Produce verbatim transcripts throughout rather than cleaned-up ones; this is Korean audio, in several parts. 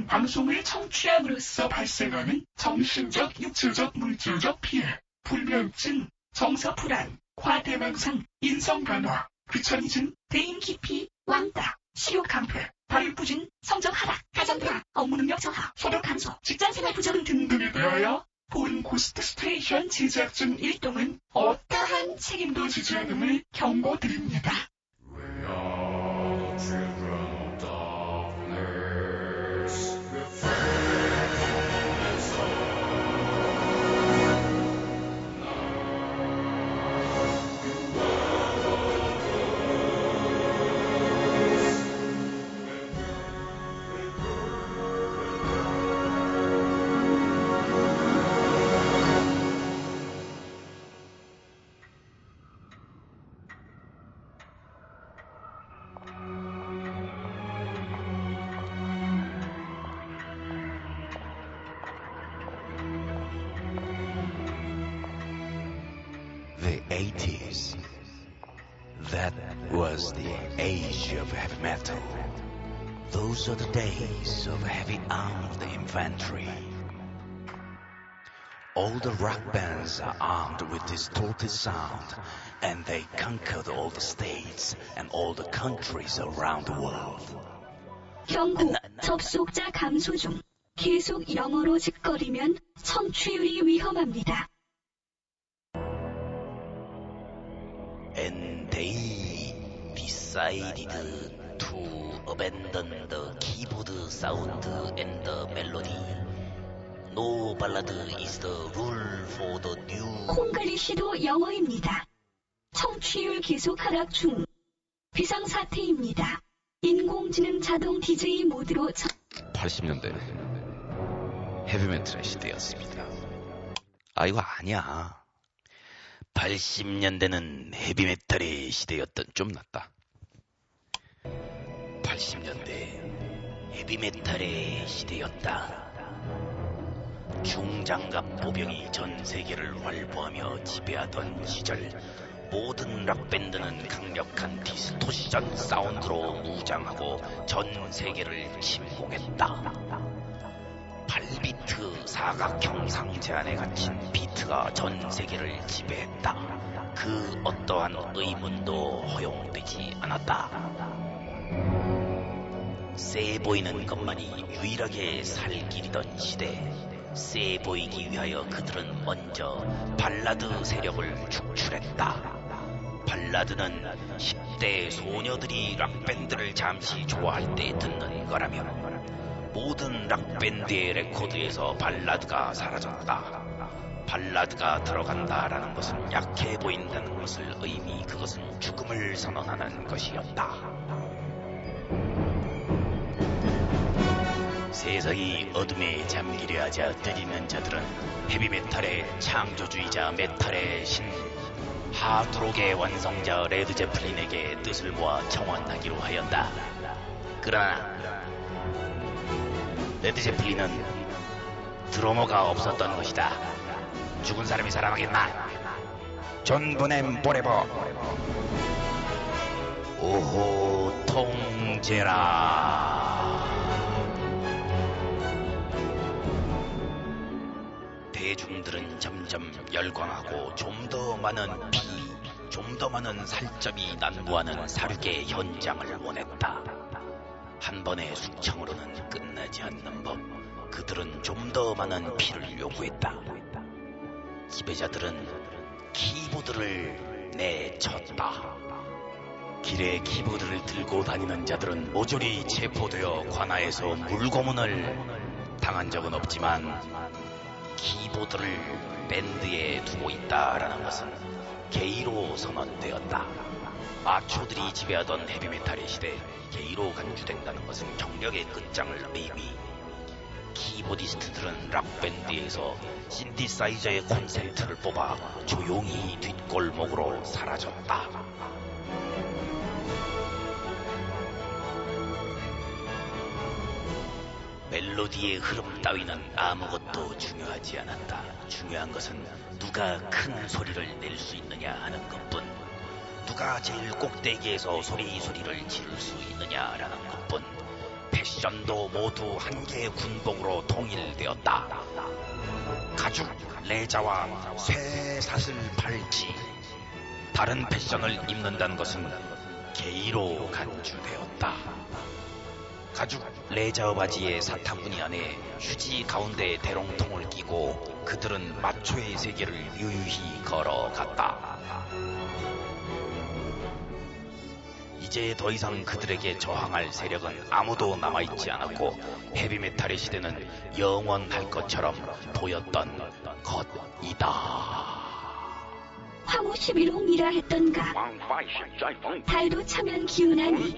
방송을 청취함으로써 발생하는 정신적, 육체적, 물질적 피해, 불면증, 정서불안, 과대망상, 인성변화, 귀차니즘, 대인기피, 왕따, 식욕감퇴, 발육부진, 성적 하락, 가정불안, 업무능력 저하, 소득 감소, 직장생활 부적응 등등에 대하여 본 고스트 스테이션 제작진 일동은 어떠한 책임도 지지 않음을 경고드립니다. The eighties. That was the age of heavy metal. Those are the days of heavy armed infantry. All the rock bands are armed with distorted sound, and they conquered all the states and all the countries around the world. 경고, 접속자 감소 중. 계속 영어로 짓거리면 청취율이 위험합니다. And they decided to abandon the keyboard sound and the melody. No ballad is the rule for the new. 콩글리시도 영어입니다. 청취율 계속 하락 중. 비상사태입니다. 인공지능 자동 디제이 모드로 청... 팔십 년대 헤비메탈의 시대였습니다. 아 이거 아니야. 팔십 년대는 헤비메탈의 시대였던 좀 낫다. 팔십 년대 헤비메탈의 시대였다. 중장갑 보병이 전 세계를 활보하며 지배하던 시절, 모든 락밴드는 강력한 디스토션 사운드로 무장하고 전 세계를 침공했다. 팔 비트 사각형 상체 안에 갇힌 비트가 전 세계를 지배했다. 그 어떠한 의문도 허용되지 않았다. 세 보이는 것만이 유일하게 살 길이던 시대, 세 보이기 위하여 그들은 먼저 발라드 세력을 축출했다. 발라드는 십 대 소녀들이 락밴드를 잠시 좋아할 때 듣는 거라면 모든 락밴드의 레코드에서 발라드가 사라졌다. 발라드가 들어간다라는 것은 약해 보인다는 것을 의미, 그것은 죽음을 선언하는 것이었다. 세상이 어둠에 잠기려 하자 들이는 자들은 헤비메탈의 창조주의자 메탈의 신 하드록의 완성자 레드 제플린에게 뜻을 모아 청원하기로 하였다. 그러나 레드 제플린은 드러머가 없었던 것이다. 죽은 사람이 살아나겠나? 존 보넴 포레버. 오호 통제라. 대중들은 점점 열광하고 좀 더 많은 피, 좀 더 많은 살점이 난무하는 사륙의 현장을 원했다. 한 번의 숙청으로는 끝나지 않는 법, 그들은 좀 더 많은 피를 요구했다. 지배자들은 키보드를 내쳤다. 길에 키보드를 들고 다니는 자들은 모조리 체포되어 관아에서 물고문을 당한 적은 없지만 키보드를 밴드에 두고 있다라는 것은 게이로 선언되었다. 마초들이 지배하던 헤비메탈의 시대, 게이로 간주된다는 것은 경력의 끝장을 의미. 키보디스트들은 락밴드에서 신디사이저의 콘센트를 뽑아 조용히 뒷골목으로 사라졌다. 멜로디의 흐름 따위는 아무것도 중요하지 않았다. 중요한 것은 누가 큰 소리를 낼 수 있느냐 하는 것뿐, 누가 제일 꼭대기에서 소리 소리를 지를 수 있느냐라는 것뿐. 패션도 모두 한 개의 군복으로 통일되었다. 가죽 레자와 쇠사슬 팔찌, 다른 패션을 입는다는 것은 게이로 간주되었다. 가죽 레자 바지에 사타구니 안에 휴지 가운데 대롱통을 끼고 그들은 마초의 세계를 유유히 걸어갔다. 이제 더 이상 그들에게 저항할 세력은 아무도 남아있지 않았고 헤비메탈의 시대는 영원할 것처럼 보였던 것이다. 황후 십일 호미라 했던가. 달도 차면 기운하니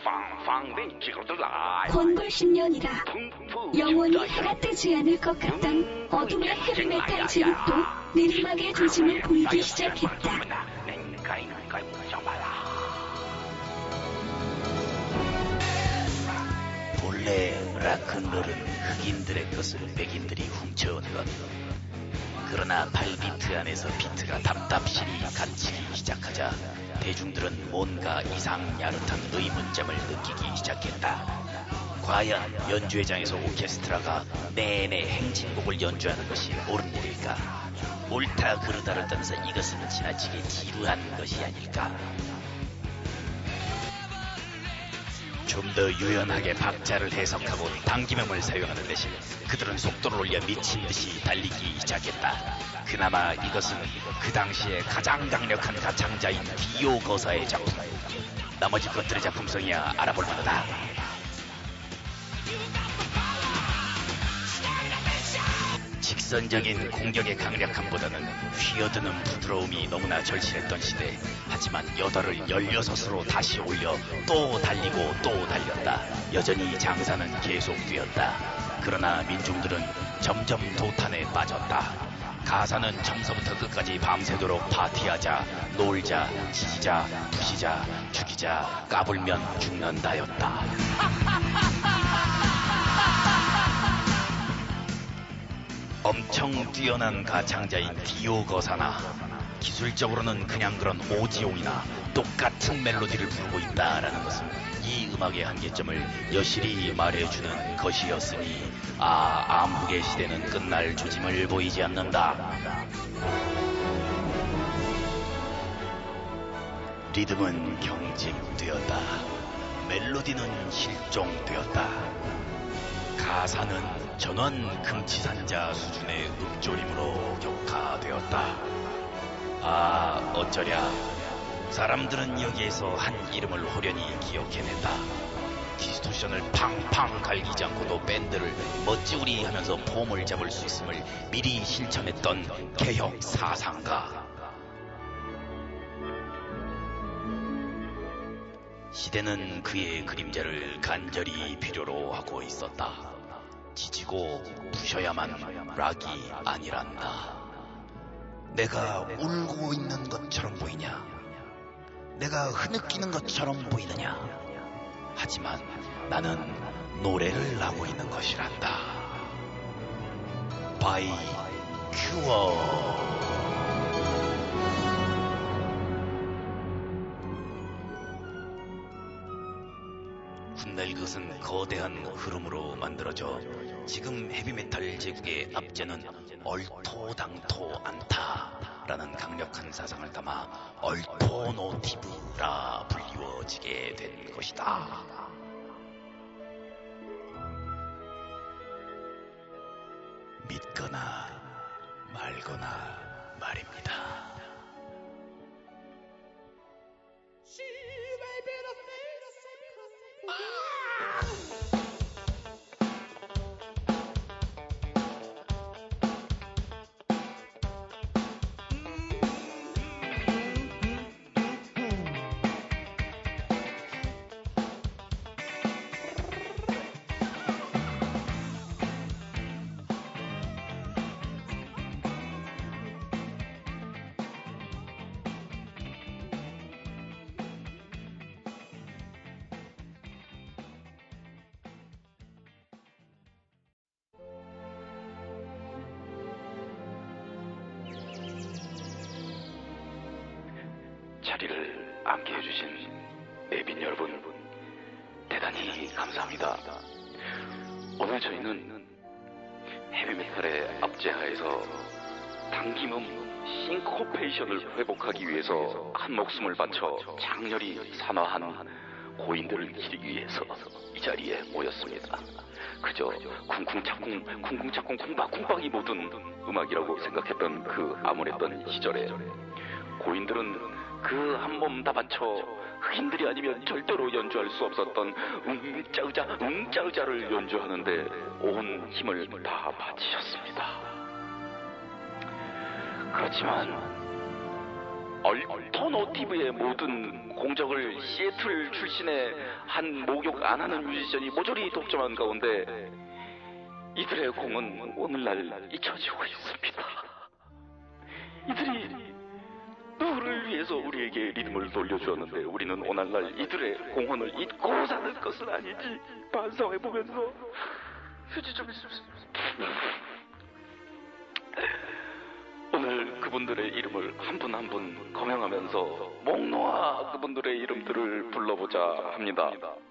권골 십 년이라 영원히 해가 뜨지 않을 것 같던 어둠의 헤비메탈 제국도 내리막의 조짐을 보이기 시작했다. 본래 락큰롤은 흑인들의 것을 백인들이 훔쳐온 것. 그러나 팔 비트 안에서 비트가 답답실이 갇히기 시작하자 대중들은 뭔가 이상 야릇한 의문점을 느끼기 시작했다. 과연 연주회장에서 오케스트라가 내내 행진곡을 연주하는 것이 옳은 일일까? 옳다 그르다를 떠나서 이것은 지나치게 지루한 것이 아닐까? 좀 더 유연하게 박자를 해석하고 당김음을 사용하는 대신 그들은 속도를 올려 미친 듯이 달리기 시작했다. 그나마 이것은 그 당시에 가장 강력한 가창자인 디오 거사의 작품. 나머지 것들의 작품성이야 알아볼 만하다. 직선적인 공격의 강력함보다는 휘어드는 부드러움이 너무나 절실했던 시대. 하지만 여덟을 열여섯으로 다시 올려 또 달리고 또 달렸다. 여전히 장사는 계속되었다. 그러나 민중들은 점점 도탄에 빠졌다. 가사는 처음서부터 끝까지 밤새도록 파티하자, 놀자, 지지자, 부시자, 죽이자, 까불면 죽는다였다. 엄청 뛰어난 가창자인 디오 거사나 기술적으로는 그냥 그런 오지용이나 똑같은 멜로디를 부르고 있다라는 것은 이 음악의 한계점을 여실히 말해주는 것이었으니 아, 암흑의 시대는 끝날 조짐을 보이지 않는다. 리듬은 경직되었다. 멜로디는 실종되었다. 가사는 전원 금치산자 수준의 읊조림으로 격화되었다. 아, 어쩌랴. 사람들은 여기에서 한 이름을 호련히 기억해낸다. 디스토션을 팡팡 갈기지 않고도 밴드를 멋지구리 하면서 폼을 잡을 수 있음을 미리 실천했던 개혁 사상가. 시대는 그의 그림자를 간절히 필요로 하고 있었다. 지지고 부셔야만 락이 아니란다. 내가 울고 있는 것처럼 보이냐? 내가 흐느끼는 것처럼 보이느냐? 하지만 나는 노래를 하고 있는 것이란다. 바이 큐어. 훗날 그것은 거대한 흐름으로 만들어져 지금 헤비메탈 제국의 압제는 얼토당토 않다라는 강력한 사상을 담아 얼토노티브라 불리워지게 된 것이다. 믿거나 말거나 말입니다. 자리를 앉게 해주신 내빈 여러분, 대단히 감사합니다. 오늘 저희는 헤비메탈의 압제하에서 당김음 싱코페이션을 회복하기 위해서 한 목숨을 바쳐 장렬히 산화한 고인들을 기리기 위해서 이 자리에 모였습니다. 그저 쿵쿵짝쿵 쿵쿵짝쿵 쿵박쿵박이 모든 음악이라고 생각했던 그 암울했던 시절에 고인들은 그 한 몸 다 바쳐 흑인들이 아니면 절대로 연주할 수 없었던 웅짜의자 웅짜의자를 연주하는데 온 힘을 다 바치셨습니다. 그렇지만 얼터너티브의 모든 공적을 시애틀 출신의 한 목욕 안 하는 뮤지션이 모조리 독점한 가운데 이들의 공은 오늘날 잊혀지고 있습니다. 이들이 누구를 위해서 우리에게 리듬을 돌려주었는데 우리는 오늘날 이들의 공헌을 잊고 사는 것은 아니지 반성해보면서 휴지 좀 오늘 그분들의 이름을 한 분 한 분 거명하면서 목 놓아 그분들의 이름들을 불러보자 합니다.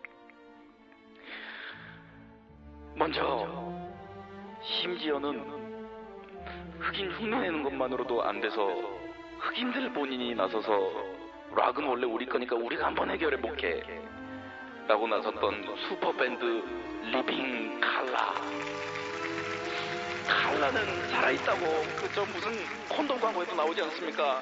먼저 심지어는 흑인 흉내내는 것만으로도 안 돼서 흑인들 본인이 나서서 락은 원래 우리 거니까 우리가 한번 해결해볼게 라고 나섰던 슈퍼밴드 리빙 칼라. 칼라는 살아있다고 그저 무슨 콘돔 광고에도 나오지 않습니까?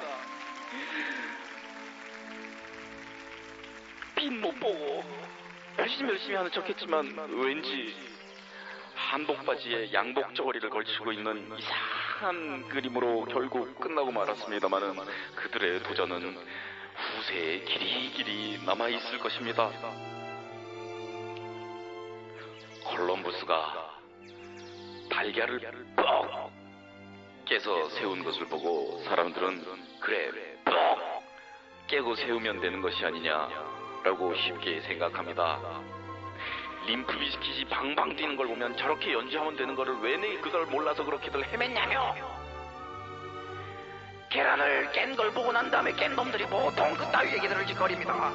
빈 못 보고 열심히 열심히 하는 척했지만 왠지 한복 바지에 양복 저고리를 걸치고 있는 이상한 그림으로 결국 끝나고 말았습니다만은 그들의 도전은 후세에 길이길이 남아있을 것입니다. 콜럼버스가 달걀을 뻑 깨서 세운 것을 보고 사람들은 그래 뻑 깨고 세우면 되는 것이 아니냐라고 쉽게 생각합니다. 림프 비스킷이 방방 뛰는 걸 보면 저렇게 연주하면 되는 거를 왜 내 그걸 몰라서 그렇게들 헤맸냐며. 계란을 깬 걸 보고 난 다음에 깬 놈들이 보통 그따위 얘기들을 짓거립니다.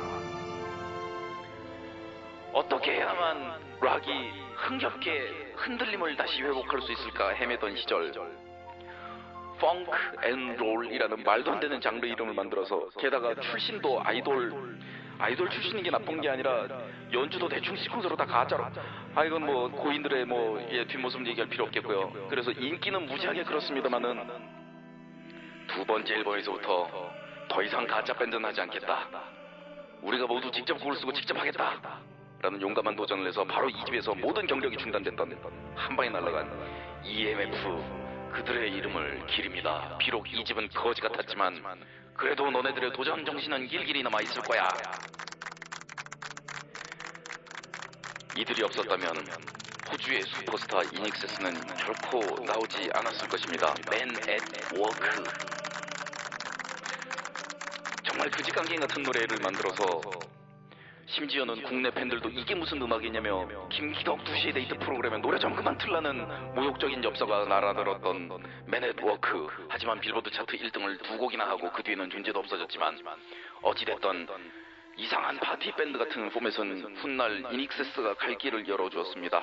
어떻게 해야만 락이 흥겹게 흔들림을 다시 회복할 수 있을까 헤매던 시절 펑크 앤 롤이라는 말도 안 되는 장르 이름을 만들어서 게다가 출신도 아이돌 아이돌 출신인 게 나쁜 게 아니라 연주도 대충 시퀀서로 다 가짜로. 아 이건 뭐 고인들의 뭐 예, 뒷모습 얘기할 필요 없겠고요. 그래서 인기는 무지하게 그렇습니다만은 두 번째 앨범에서부터 더 이상 가짜 밴드는 하지 않겠다. 우리가 모두 직접 곡을 쓰고 직접 하겠다. 라는 용감한 도전을 해서 바로 이 집에서 모든 경력이 중단됐던 한 방에 날아간 이엠에프 그들의 이름을 기립니다. 비록 이 집은 거지 같았지만 그래도 너네들의 도전 정신은 길길이 남아 있을 거야. 이들이 없었다면 호주의 슈퍼스타 이닉세스는 결코 나오지 않았을 것입니다. 맨 앳 워크. 정말 그지깡갱 같은 노래를 만들어서 심지어는 국내 팬들도 이게 무슨 음악이냐며 김기덕 두 시의 데이트 프로그램에 노래 좀 그만 틀라는 모욕적인 엽서가 날아들었던 맨 앳 워크. 하지만 빌보드 차트 일 등을 두 곡이나 하고 그 뒤에는 존재도 없어졌지만 어찌됐던 이상한 파티 밴드 같은 포맷은 훗날 이닉세스가 갈 길을 열어주었습니다.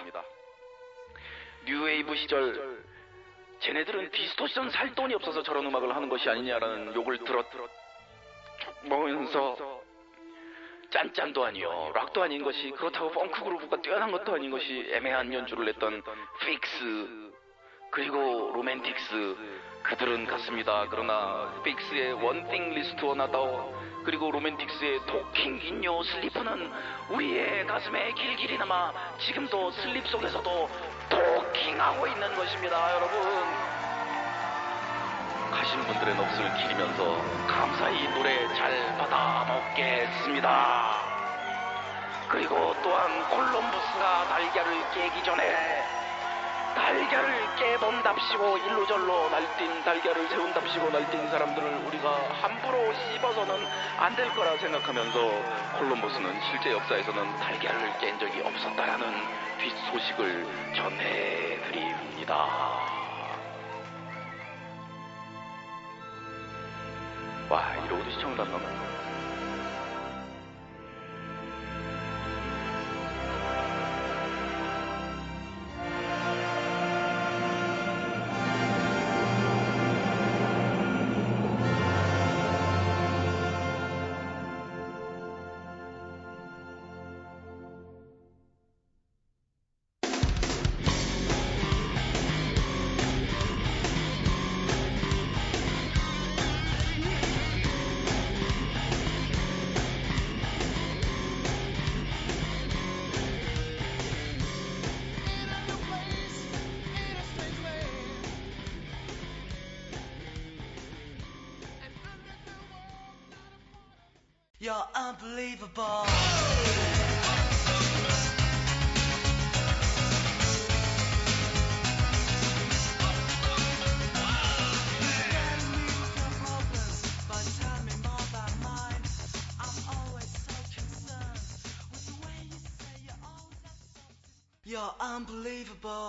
뉴웨이브 시절 쟤네들은 디스토션 살 돈이 없어서 저런 음악을 하는 것이 아니냐라는 욕을 들었 보면서 짠짠도 아니요 락도 아닌 것이 그렇다고 펑크 그루브가 뛰어난 것도 아닌 것이 애매한 연주를 했던 픽스 그리고 로맨틱스 그들은 같습니다. 그러나 픽스의 원띵 리스트 원하다오 그리고 로맨틱스의 토킹 인요 슬리프는 우리의 가슴에 길길이 남아 지금도 슬립 속에서도 토킹하고 있는 것입니다. 여러분 가신 분들의 넋을 기리면서 감사히 노래 잘 받아 먹겠습니다. 그리고 또한 콜럼버스가 달걀을 깨기 전에 달걀을 깨본답시고 일로절로 날뛴 달걀을 세운답시고 날뛴 사람들을 우리가 함부로 씹어서는 안 될 거라 생각하면서 콜럼버스는 실제 역사에서는 달걀을 깬 적이 없었다라는 뒷소식을 전해드립니다. 와 이러고도 시청을 안 넘어. You're unbelievable. You're unbelievable.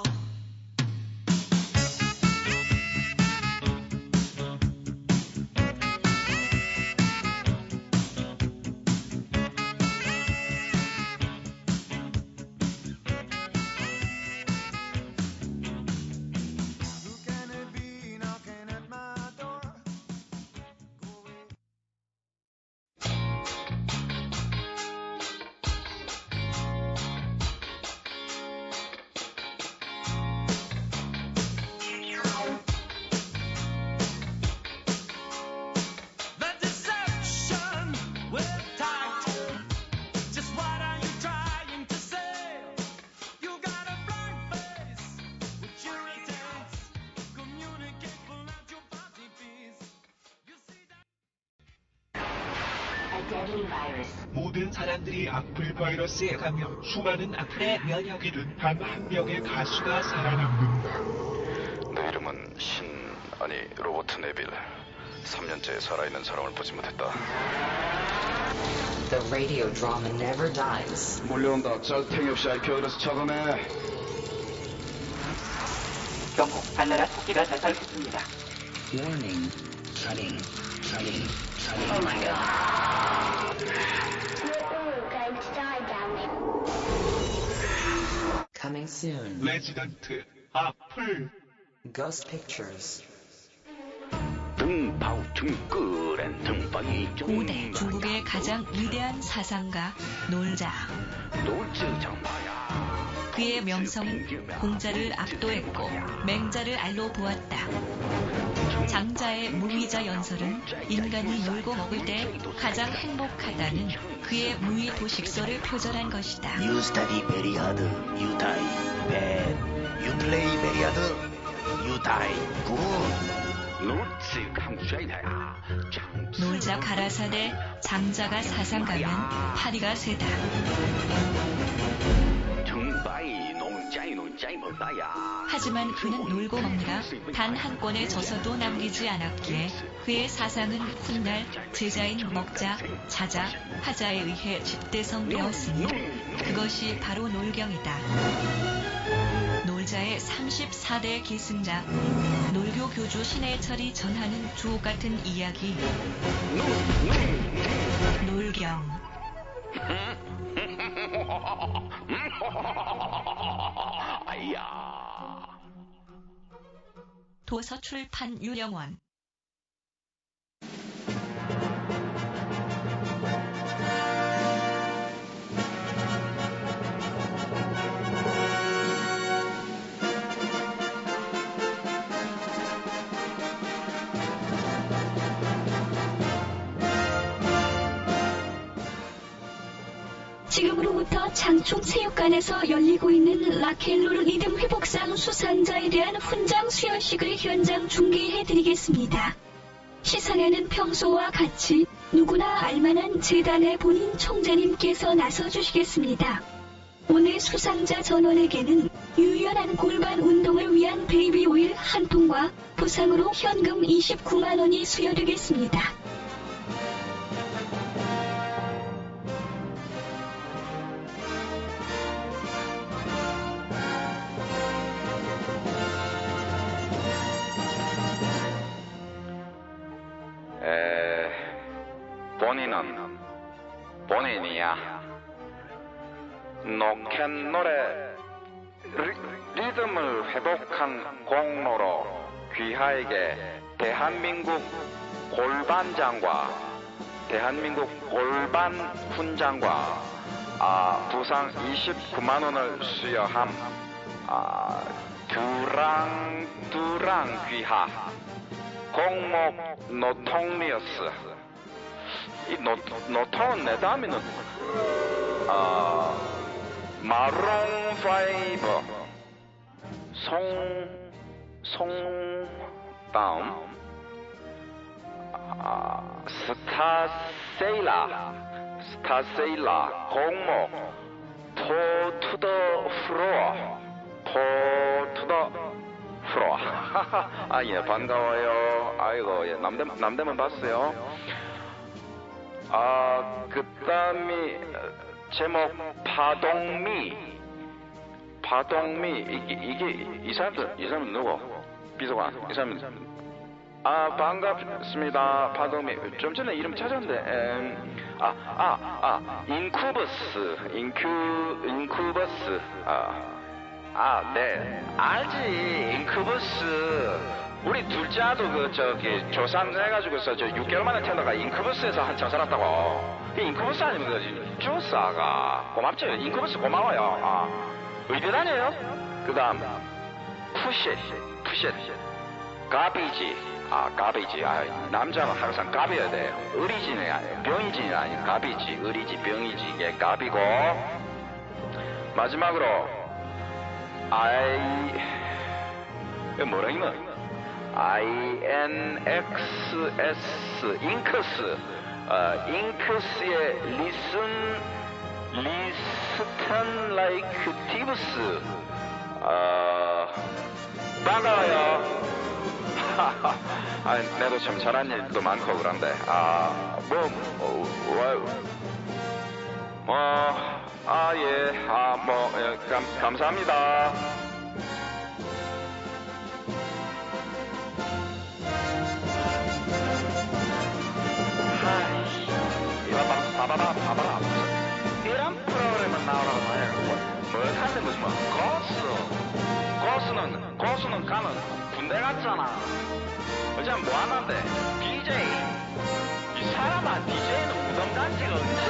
모든 사람들이 악플 바이러스에 감염, 수많은 악플에 면역이 된 단 한 명의 가수가 살아남는다. 내 이름은 신, 아니 로버트 네빌. 삼 년째 살아있는 사람을 보지 못했다. The radio drama never dies. 몰려온다. 짤탱이 없이 아이피어드에서 차단해. 경고, 발나라 토끼가 자살했습니다. Warning. Shutting. Shutting. Shutting. Oh my god. We're going to die down there. Coming soon. 레지던트, 악플. Ghost Pictures. 고대 중국의 가장 위대한 사상가 놀자. 그의 명성은 공자를 압도했고 맹자를 알로 보았다. 장자의 무위자 연설은 인간이 놀고 먹을 때 가장 행복하다는 그의 무위 도식설을 표절한 것이다. You study very hard, you die bad. You play very hard, you die good. 놀자 가라사대 장자가 사상가면 파리가 세다. 하지만 그는 놀고 먹느라 단 한 권의 저서도 남기지 않았기에 그의 사상은 훗날 제자인 먹자, 자자, 하자에 의해 집대성되었으니 그것이 바로 놀경이다. 놀자의 삼십사 대 기승자, 놀교 교주 신해철이 전하는 주옥같은 이야기, 놀경. 도서출판 유령원. 지금으로부터 장충체육관에서 열리고 있는 라켈롤 리듬 회복상 수상자에 대한 훈장 수여식을 현장 중계해드리겠습니다. 시상에는 평소와 같이 누구나 알만한 재단의 본인 총재님께서 나서주시겠습니다. 오늘 수상자 전원에게는 유연한 골반 운동을 위한 베이비 오일 한 통과 부상으로 현금 이십구만 원이 수여되겠습니다. 에, 본인은 본인이야. 노캔 노래 리, 리듬을 회복한 공로로 귀하에게 대한민국 골반장과 대한민국 골반 훈장과 아, 부상 이십구만 원을 수여함. 아, 두랑두랑 귀하 공목 노통리어스. 이 노, 노통은 내다음에는 아, 마롱 파이브 송, 송 다음 아, 스타세일라 스타세일라, 공모, 토 투더 플로어, 토 투더 플로어. 아, 예, 반가워요. 아이고, 예, 남대, 남대문 봤어요. 아, 그 다음이, 제목, 파동미. 파동미. 이게, 이게, 이 사람들, 이 사람은 누구? 비서관. 이 사람은, 아, 반갑습니다. 파동미. 좀 전에 이름 찾았는데, 음, 아, 아, 아, 인쿠버스. 인큐, 인쿠버스. 아, 아, 네. 알지. 인쿠버스. 우리 둘째 아도 그, 저기, 조산해가지고서 저 육 개월 만에 태어나가 인쿠버스에서 한참 살았다고. 그 인쿠버스 아니면 그지? 주사가. 고맙죠. 인쿠버스 고마워요. 아, 의대 다녀요? 그 다음, 푸쉣. 푸쉣. 가비지. 아, 가비지. 아, 남자는 항상 가비여야 돼. 의리지는 아니에요. 병이지는 아니에요. 가비지. 의리지, 병이지. 이게 가비고. 마지막으로, I, 이거 뭐라 이거? 아이엔엑스에스, 잉크스. 어, 잉크스의 리슨, 리스턴 라이크 티브스. 어, 반가워요. 아, 내도 참 잘한 일도 많고 그런데, 아, 뭐, 어, 뭐, 아, 예, 아, 뭐, 예, 감, 감사합니다. 하이, 이거 봐봐라, 봐봐라. 이런 프로그램은 나오라고 해. 뭐, 뭘 하는데 무슨 뭐, 고수. 고수는, 고수는 가면 군대 갔잖아. 어차피 뭐 하는데? 디제이. 이 사람아, 디제이는 무덤 간 지가 언제?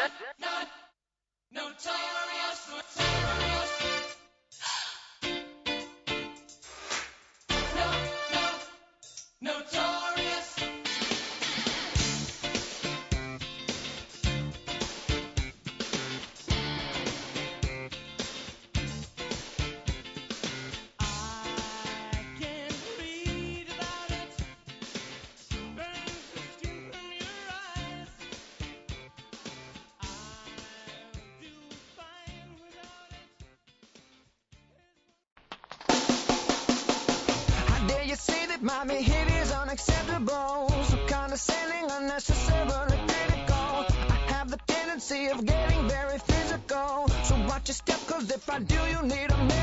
Mommy, it is unacceptable. So condescending, unnecessarily critical. I have the tendency of getting very physical. So watch your step, cause if I do, you need a